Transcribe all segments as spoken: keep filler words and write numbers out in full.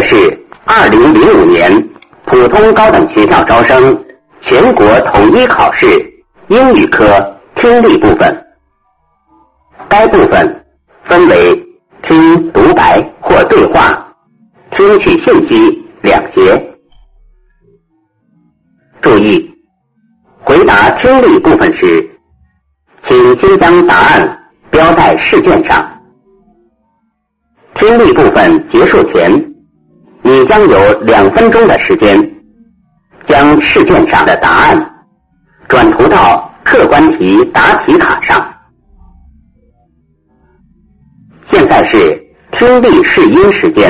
是二零零五年普通高等学校招生全国统一考试英语科听力部分。该部分分为听独白或对话、听取信息两节。注意，回答听力部分时，请先将答案标在试卷上。听力部分结束前，你将有两分钟的时间，将试卷上的答案转涂到客观题答题卡上。现在是听力试音时间。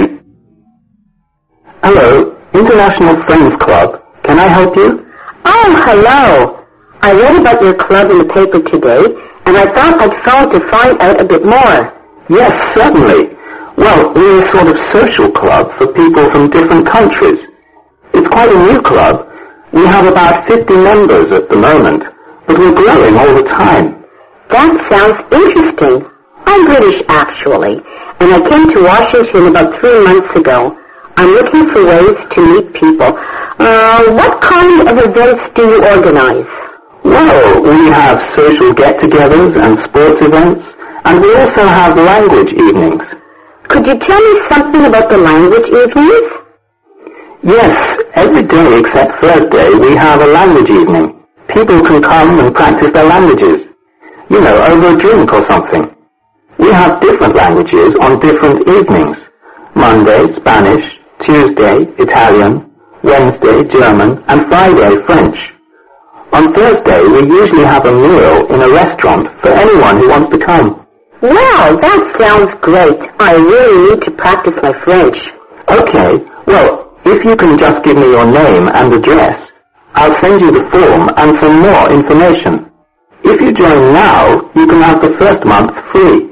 Hello, International Friends Club. Can I help you? Oh, hello. I read about your club in the paper today, and I thought I'd phone to find out a bit more. Yes, certainly. Well, we're a sort of social club for people from different countries. It's quite a new club. We have about fifty members at the moment, but we're growing all the time. That sounds interesting. I'm British, actually, and I came to Washington about three months ago. I'm looking for ways to meet people. Uh, what kind of events do you organize? Well, we have social get-togethers and sports events, and we also have language evenings. Could you tell me something about the language evenings? Yes, every day except Thursday we have a language evening. People can come and practice their languages. You know, over a drink or something. We have different languages on different evenings. Monday, Spanish, Tuesday, Italian, Wednesday, German, and Friday, French. On Thursday, we usually have a meal in a restaurant for anyone who wants to come. Well, that sounds great. I really need to practice my French. Okay, well, if you can just give me your name and address, I'll send you the form and some more information. If you join now, you can have the first month free.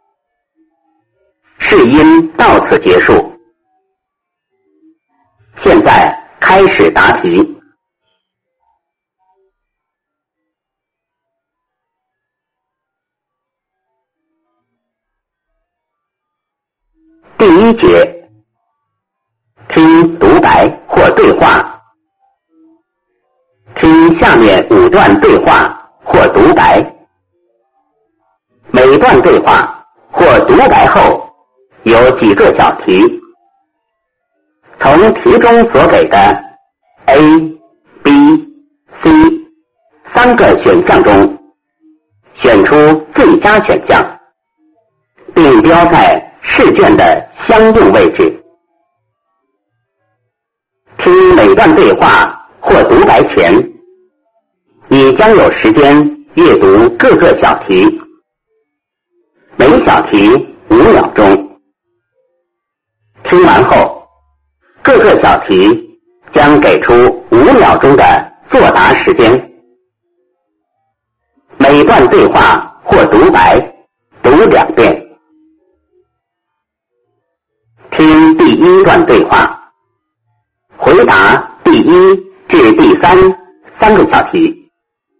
试音到此结束。现在开始答题。第一节，听独白或对话。听下面五段对话或独白。每段对话或独白后有几个小题。从题中所给的 A、B、C 三个选项中选出最佳选项，并标在试卷的相应位置。听每段对话或独白前，你将有时间阅读各个小题，每小题五秒钟。听完后，各个小题将给出五秒钟的作答时间。每段对话或独白读两遍。听第一段对话，回答第一至第三三个小题。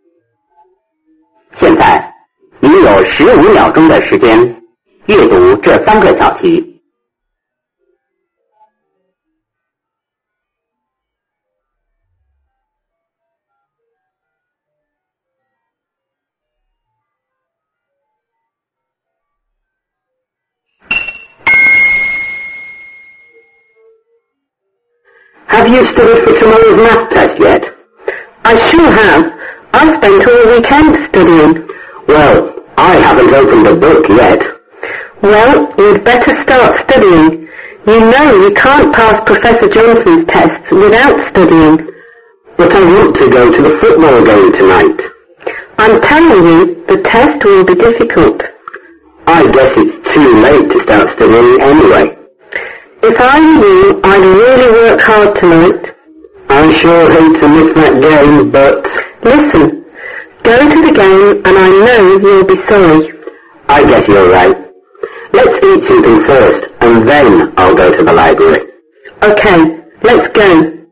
现在你有十五秒钟的时间阅读这三个小题。 Have you studied for tomorrow's math test yet? I sure have. I spent all weekend studying. Well, I haven't opened a book yet. Well, you'd better start studying. You know you can't pass Professor Johnson's tests without studying. But I want to go to the football game tonight. I'm telling you, the test will be difficult. I guess it's too late to start studying anyway. If I were you, I'd really work hard tonight. I sure hate to miss that game, but... Listen, go to the game and I know you'll be sorry. I guess you're right. Let's eat something first, and then I'll go to the library. Okay, let's go.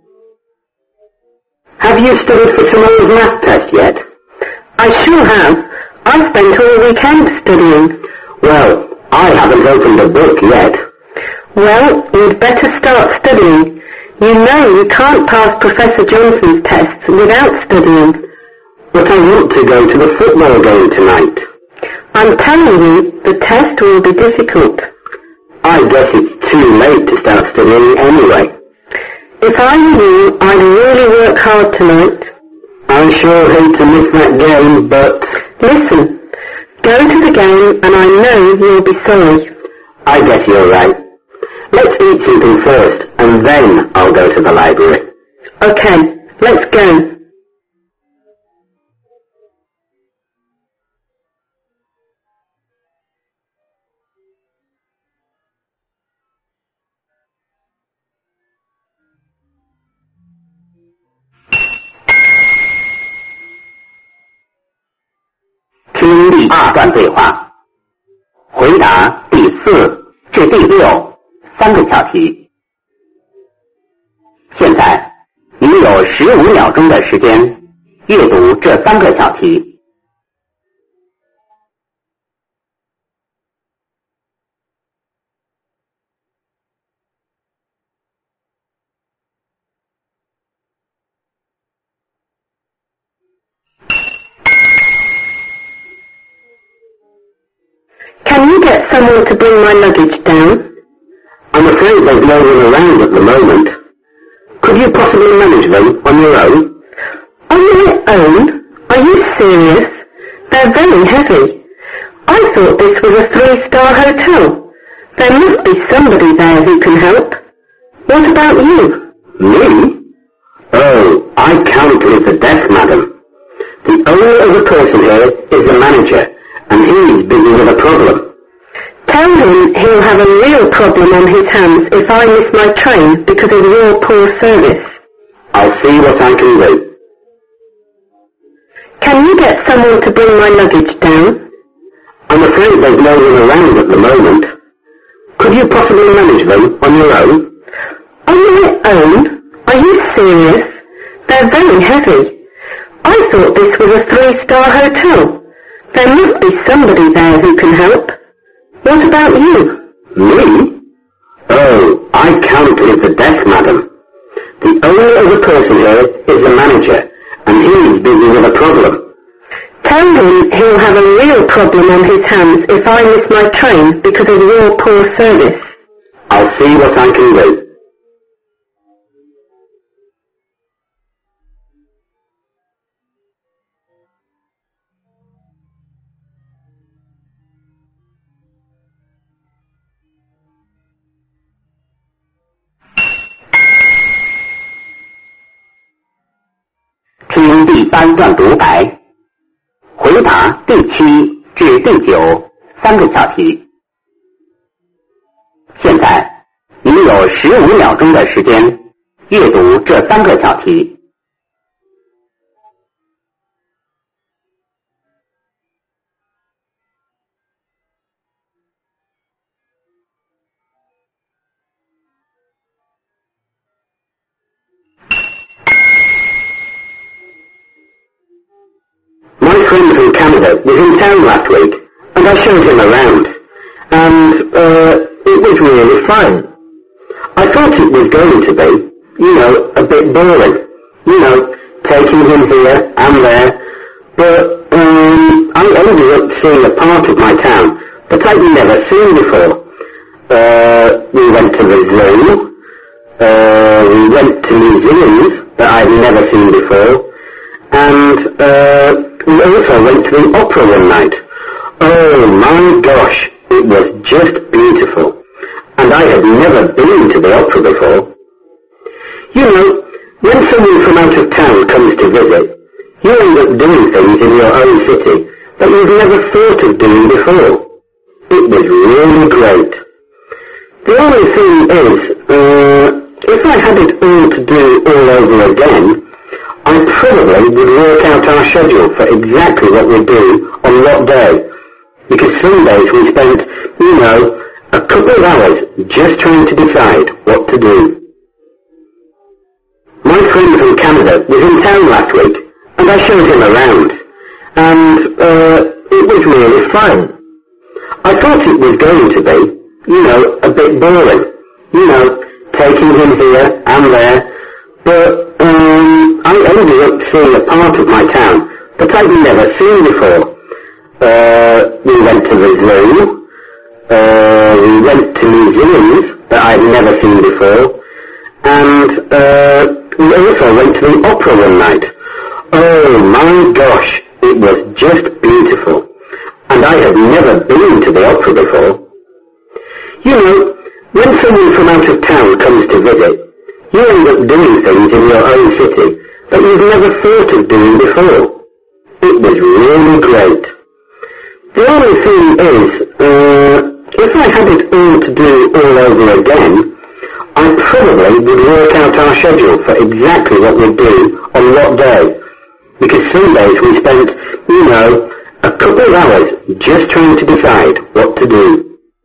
Have you studied for tomorrow's math test yet? I sure have. I spent all weekend studying. Well, I haven't opened a book yet. Well, you'd better start studying. You know you can't pass Professor Johnson's tests without studying. But I want to go to the football game tonight. I'm telling you, the test will be difficult. I guess it's too late to start studying anyway. If I were you, I'd really work hard tonight. I sure hate to miss that game, but... Listen, go to the game and I know you'll be sorry. I guess you're right. Let's eat something first, and then I'll go to the library. Okay, let's go. 听第二段对话，回答第四至第六三个小题。现在你有十五秒钟的时间阅读这三个小题。 Can you get someone to bring my luggage down? I'm afraid there's no one around at the moment. Could you possibly manage them on your own? On my own? Are you serious? They're very heavy. I thought this was a three-star hotel. There must be somebody there who can help. What about you? Me? Oh, I can't leave the desk, madam. The only other person here is the manager, and he's busy with a problem. Tell him he'll have a real problem on his hands if I miss my train because of your poor service. I'll see what I can do. Can you get someone to bring my luggage down? I'm afraid there's no one around at the moment. Could you possibly manage them on your own? On my own? Are you serious? They're very heavy. I thought this was a three-star hotel. There must be somebody there who can help. What about you? Me? Oh, I can't leave the desk, madam. The only other person here is the manager, and he's busy with a problem. Tell him he'll have a real problem on his hands if I miss my train because of your poor service. I'll see what I can do. 听第三段独白，回答第七至第九三个小题。现在你有十五秒钟的时间阅读这三个小题。 My friend from Canada was in town last week, and I showed him around, and, uh, it was really fine. I thought it was going to be, you know, a bit boring, you know, taking him here and there, but, um, I ended up seeing a part of my town that I'd never seen before. Uh, we went to the zoo, uh, we went to museums that I'd never seen before, and, uh, we also went to the opera one night. Oh my gosh, it was just beautiful. And I had never been to the opera before. You know, when someone from out of town comes to visit, you end up doing things in your own city that you've never thought of doing before. It was really great. The only thing is, uh, if I had it all to do all over again, I probably would work out our schedule for exactly what we do on what day, because some days we spent, you know, a couple of hours just trying to decide what to do. My friend from Canada was in town last week, and I showed him around, and, uh, it was really fun. I thought it was going to be, you know, a bit boring, you know, taking him here and there. But um, I ended up seeing a part of my town that I'd never seen before. Uh, we went to the zoo, uh, we went to museums that I'd never seen before, and uh, we also went to the opera one night. Oh my gosh, it was just beautiful, and I had never been to the opera before. You know, when someone from out of town comes to visit, you end up doing things in your own city that you've never thought of doing before. It was really great. The only thing is, uh, if I had it all to do all over again, I probably would work out our schedule for exactly what we'd do on what day. Because some days we spent, you know, a couple of hours just trying to decide what to do.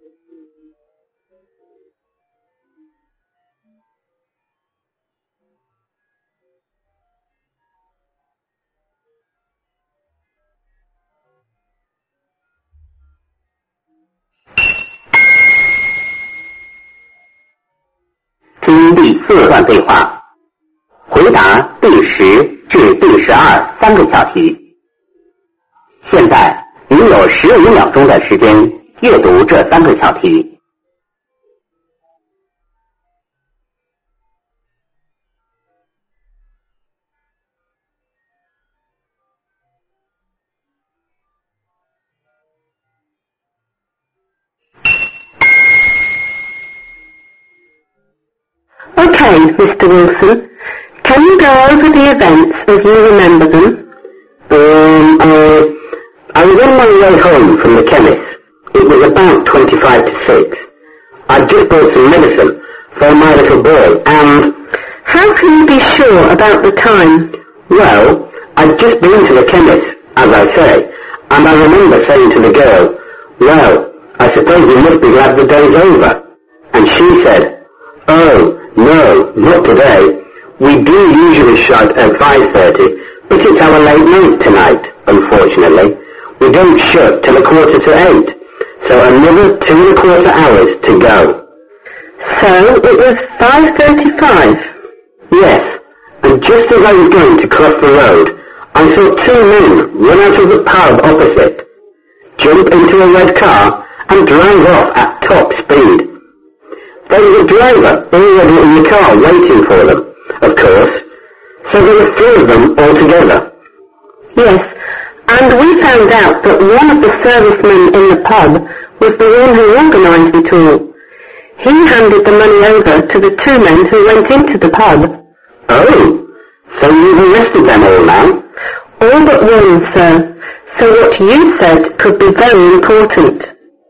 听第四段对话，回答第十至第十二三个小题。现在您有十五秒钟的时间阅读这三个小题。 Okay, Mister Wilson, can you go over the events as you remember them? Um, uh, I was on my way home from the chemist. It was about twenty-five to six. I'd just bought some medicine for my little boy, and... How can you be sure about the time? Well, I'd just been to the chemist, as I say, and I remember saying to the girl, well, I suppose you must be glad the day's over. And she said, oh, no, not today. We do usually shut at five thirty, but it's our late night tonight, unfortunately. We don't shut till a quarter to eight, so another two and a quarter hours to go. So it was five thirty-five? Yes, and just as I was going to cross the road, I saw two men run out of the pub opposite, jump into a red car, and drive off at top speed. There was a driver already in the car waiting for them, of course, so there were three of them altogether. Yes, and we found out that one of the servicemen in the pub was the one who organised it all. He handed the money over to the two men who went into the pub. Oh, so you've arrested them all now? All but one, sir, so what you said could be very important.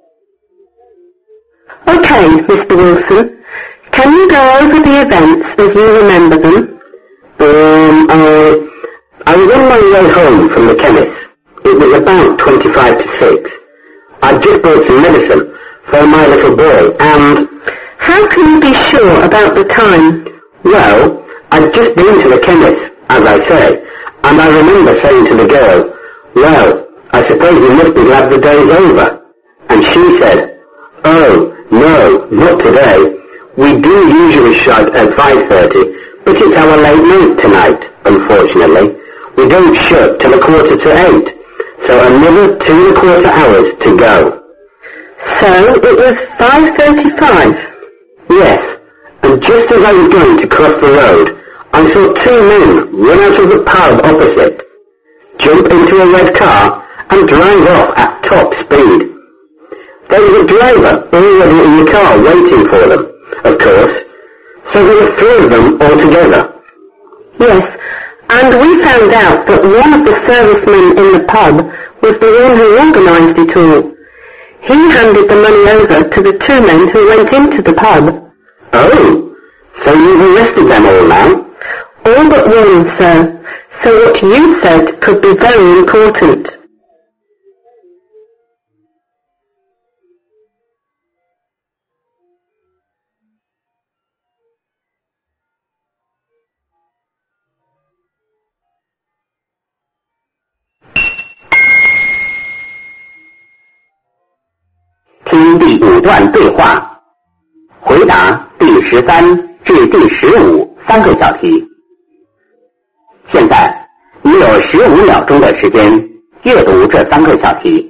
Okay, Mister Wilson, can you go over the events as you remember them? Um, I, I was on my way home from the chemist. It was about twenty-five to six. I'd just bought some medicine for my little boy, and... How can you be sure about the time? Well, I'd just been to the chemist, as I say, and I remember saying to the girl, well, I suppose you must be glad the day's over. And she said, oh, no, not today. We do usually shut at five thirty, but it's our late night tonight, unfortunately. We don't shut till a quarter to eight, so another two and a quarter hours to go. So it was five thirty-five? Yes, and just as I was going to cross the road, I saw two men run out of the pub opposite, jump into a red car, and drive off at top speed. There was a driver already in the car waiting for them, of course, so there were three of them altogether. Yes, and we found out that one of the servicemen in the pub was the one who organised it all. He handed the money over to the two men who went into the pub. Oh, so you've arrested them all now? All but one, sir, so what you said could be very important. 听第五段对话， 回答第十三至第十五三个小题。现在你有十五秒钟的时间阅读这三个小题。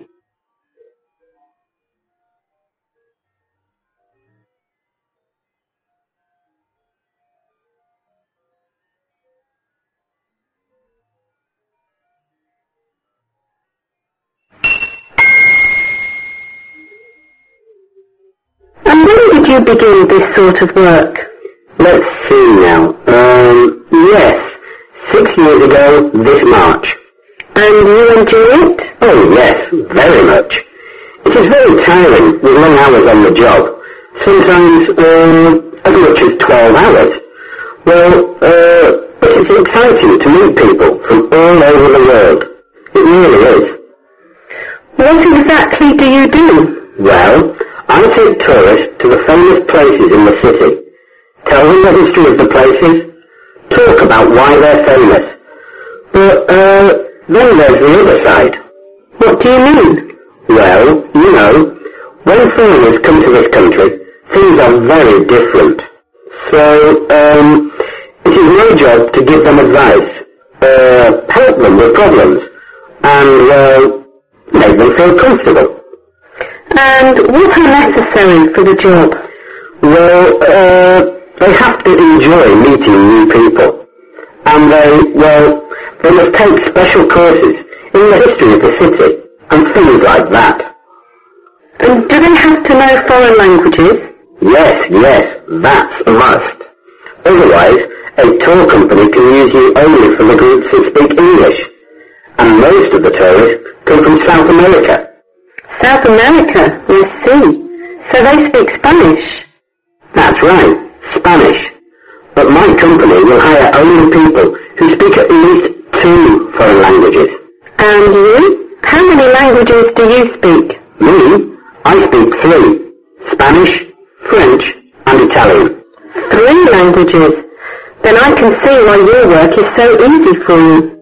And when did you begin this sort of work? Let's see now. Um, yes, six years ago this March. And you enjoy it? Oh yes, very much. It is very tiring with long hours on the job. Sometimes um, as much as twelve hours. Well, uh, but it's exciting to meet people from all over the world. It really is. What exactly do you do? Well, I take tourists to the famous places in the city, tell them the history of the places, talk about why they're famous. But, uh, then there's the other side. What do you mean? Well, you know, when foreigners come to this country, things are very different. So, um, it is my job to give them advice, uh, help them with problems, and, uh, make them feel comfortable. And what are necessary for the job? Well, uh, they have to enjoy meeting new people. And they, well, they must take special courses in the history of the city and things like that. And do they have to know foreign languages? Yes, yes, that's a must. Otherwise, a tour company can use you only for the groups who speak English. And most of the tourists come from South America. South America, I see. So they speak Spanish? That's right, Spanish. But my company will hire only people who speak at least two foreign languages. And you? How many languages do you speak? Me? I speak three. Spanish, French, and Italian. Three languages? Then I can see why your work is so easy for you.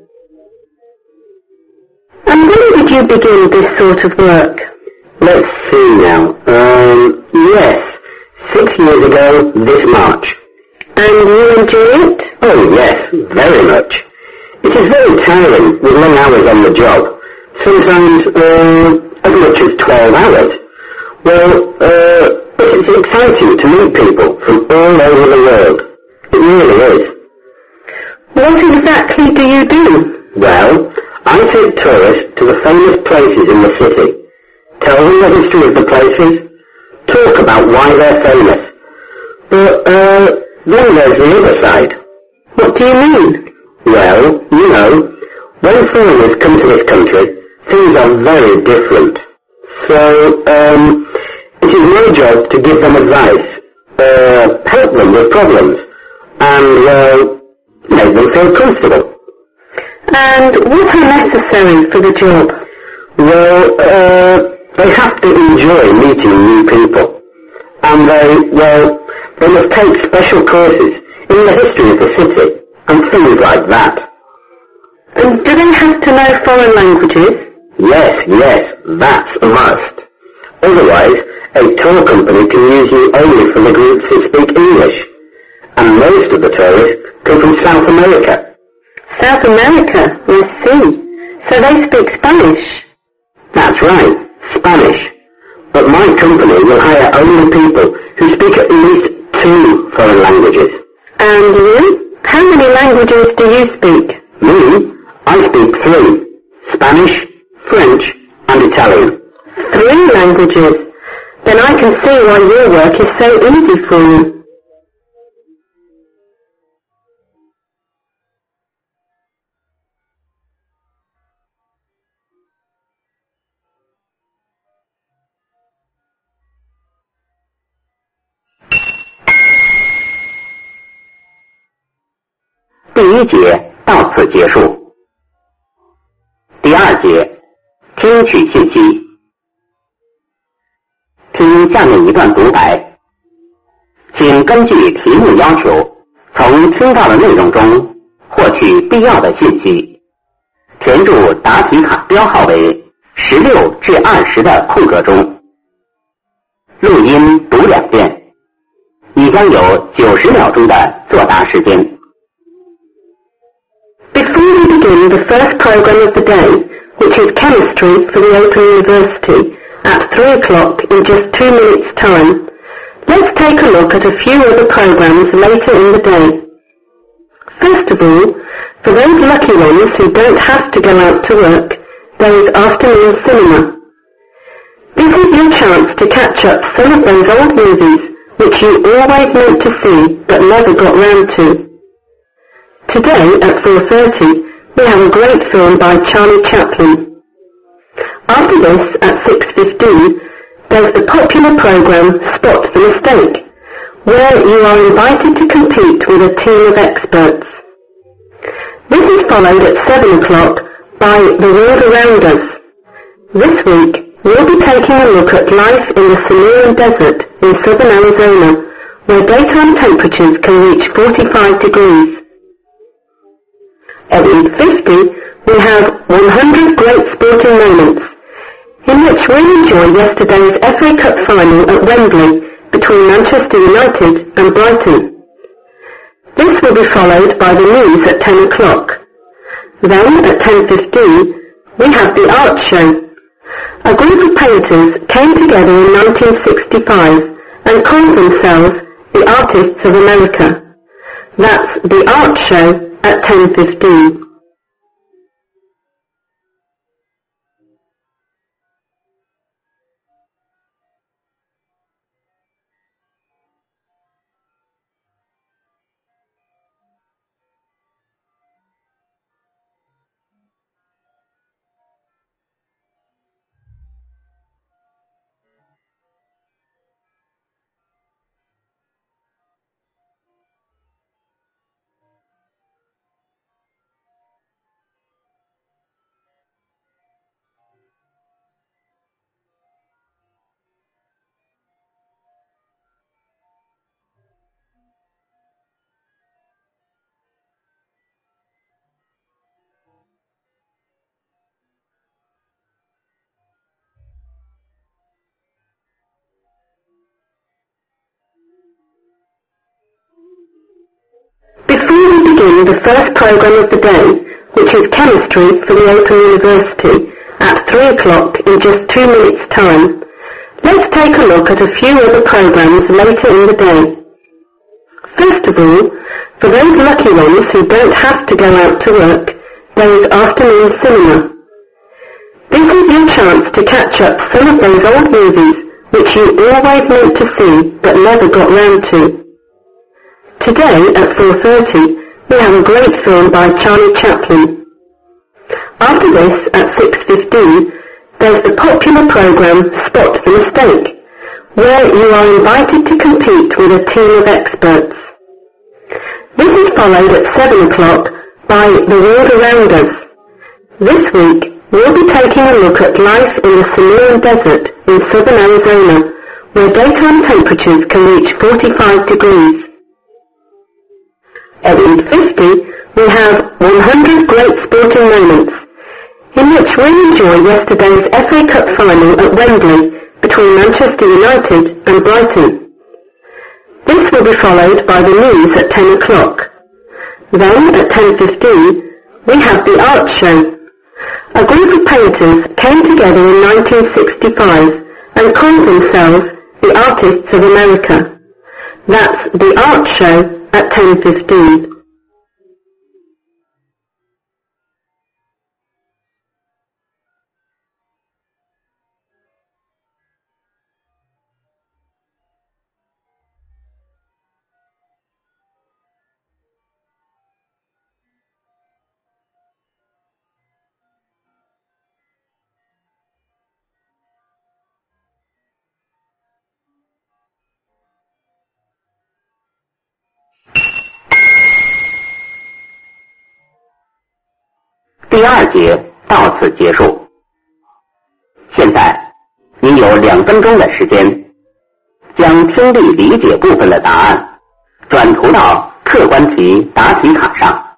And when did you begin this sort of work? Let's see now. Um, yes, six years ago this March. And you enjoy it? Oh yes, very much. It is very tiring with long hours on the job. Sometimes, um, as much as twelve hours. Well, uh, but it's exciting to meet people from all over the world. It really is. What exactly do you do? Well, I take tourists to the famous places in the city, tell them the history of the places, talk about why they're famous. But, uh, then there's the other side. What do you mean? Well, you know, when foreigners come to this country, things are very different. So, um, it is my job to give them advice, uh, help them with problems, and, uh, make them feel comfortable. And what are necessary for the job? Well, uh, they have to enjoy meeting new people. And they, well, they must take special courses in the history of the city and things like that. And do they have to know foreign languages? Yes, yes, that's a must. Otherwise, a tour company can use you only for the groups who speak English. And most of the tourists come from South America. South America, I see. So they speak Spanish? That's right, Spanish. But my company will hire only people who speak at least two foreign languages. And you? How many languages do you speak? Me? I speak three. Spanish, French, and Italian. Three languages? Then I can see why your work is so easy for you. 《第一节到此结束。第二节，听取信息。听下面一段独白，请根据题目要求，从听到的内容中获取必要的信息，填入答题卡标号为十六至二十的空格中。录音读两遍。 你将有九十秒钟的作答时间。 Before we begin the first program of the day, which is chemistry for the Open University, at three o'clock in just two minutes' time, let's take a look at a few other programs later in the day. First of all, for those lucky ones who don't have to go out to work, there is afternoon cinema. This is your chance to catch up some of those old movies which you always meant to see but never got round to. Today at four thirty we have a great film by Charlie Chaplin. After this, at six fifteen, there's the popular program Spot the Mistake, where you are invited to compete with a team of experts. This is followed at seven o'clock by The World Around Us. This week, we'll be taking a look at life in the Sonoran Desert in southern Arizona, where daytime temperatures can reach forty-five degrees. At eight fifty, we have one hundred Great Sporting Moments, in which we'll enjoy yesterday's F A Cup final at Wembley between Manchester United and Brighton. This will be followed by the news at ten o'clock. Then, at ten fifteen, we have the art show. A group of painters came together in nineteen sixty-five and called themselves the Artists of America. That's the art show at ten fifteen. Before we begin the first program of the day, which is chemistry for the Open University, at three o'clock in just two minutes' time, let's take a look at a few other programs later in the day. First of all, for those lucky ones who don't have to go out to work, there is afternoon cinema. This is your chance to catch up some of those old movies which you always meant to see but never got round to. Today, at four thirty, we have a great film by Charlie Chaplin. After this, at six fifteen, there's the popular program Spot the Mistake, where you are invited to compete with a team of experts. This is followed at seven o'clock by The World Around Us. This week, we'll be taking a look at life in the Sonoran Desert in southern Arizona, where daytime temperatures can reach forty-five degrees. At eight fifty, we have one hundred Great Sporting Moments, in which we'll enjoy yesterday's F A Cup final at Wembley between Manchester United and Brighton. This will be followed by the news at ten o'clock. Then, at ten fifteen, we have the art show. A group of painters came together in nineteen sixty-five and called themselves the Artists of America. That's the art show at ten fifteen. 第二节到此结束。现在你有两分钟的时间，将听力理解部分的答案转涂到客观题答题卡上。